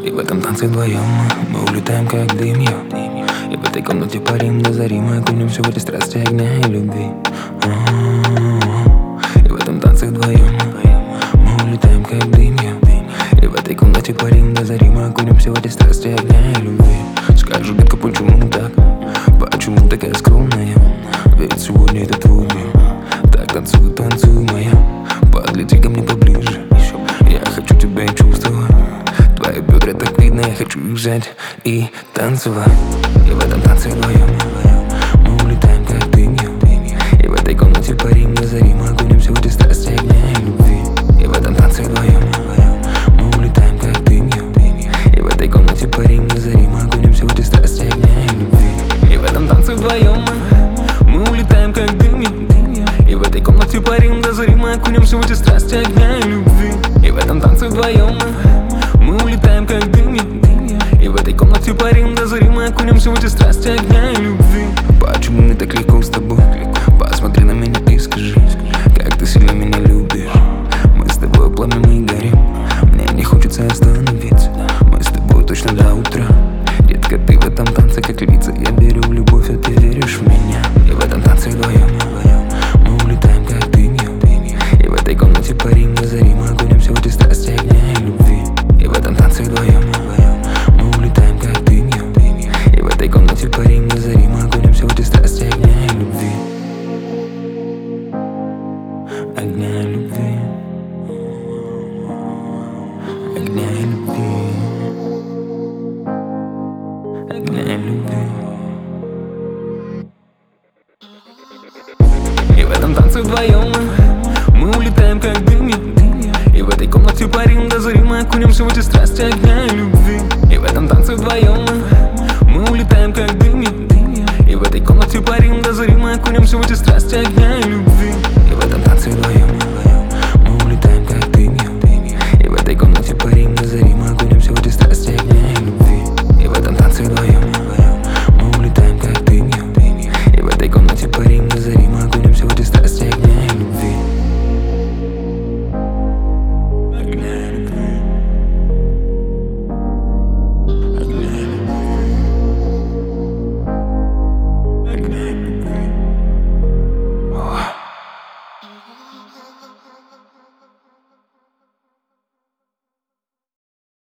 И в этом танце вдвоем мы улетаем как дым. И в этой комнате парим до зари. Мы окунемся в эти страсти огня и любви. И в этом танце вдвоем мы улетаем как дым. И в этой комнате парим до зари. Мы окунемся в эти страсти огня и любви. Скажи, детка, почему так? Почему такая скромная? Ведь сегодня это твой день. Так танцуй, танцуй, моя. Подлети ко мне поближе. Я хочу тебя чувствовать. Твои бедра так видно, я хочу их взять и танцевать. И в этом танце вдвоем мы улетаем как дым. И в этой комнате парим до зари. Мы окунемся в эти страсти огня и любви. И в этом танце вдвоем мы улетаем как дым. И в этой комнате парим до зари. Мы окунемся в эти страсти огня и любви. И в этом танце вдвоем мы улетаем как дым. И в этой комнате парим до зари. Мы окунемся в эти страсти огня и любви. И в этом танце вдвоем мы улетаем как дым. И в этой комнате парим до зари. Мы окунемся в эти страсти огня и любви. Почему мне так легко с тобой? Посмотри на меня и скажи, как ты сильно меня любишь. Мы с тобой пламя, мы горим. Мне не хочется остановиться. Мы с тобой точно до утра. Детка, ты в этом танце как львица. Я верю в любовь, а ты веришь в меня. И в этом танце вдвоем мы улетаем как дым. И в этой комнате парим до зари. Мы окунемся в эти страсти огня и любви. И в этом танце вдвоем мы улетаем как дым. И в этой комнате парим до зари. Мы окунемся в эти страсти огня и любви. Огня и любви. Огня и любви. Огня и любви. И в этом танце вдвоем мы улетаем как дым. И в этой комнате парим до зари. Мы окунемся в эти страсти огня и любви.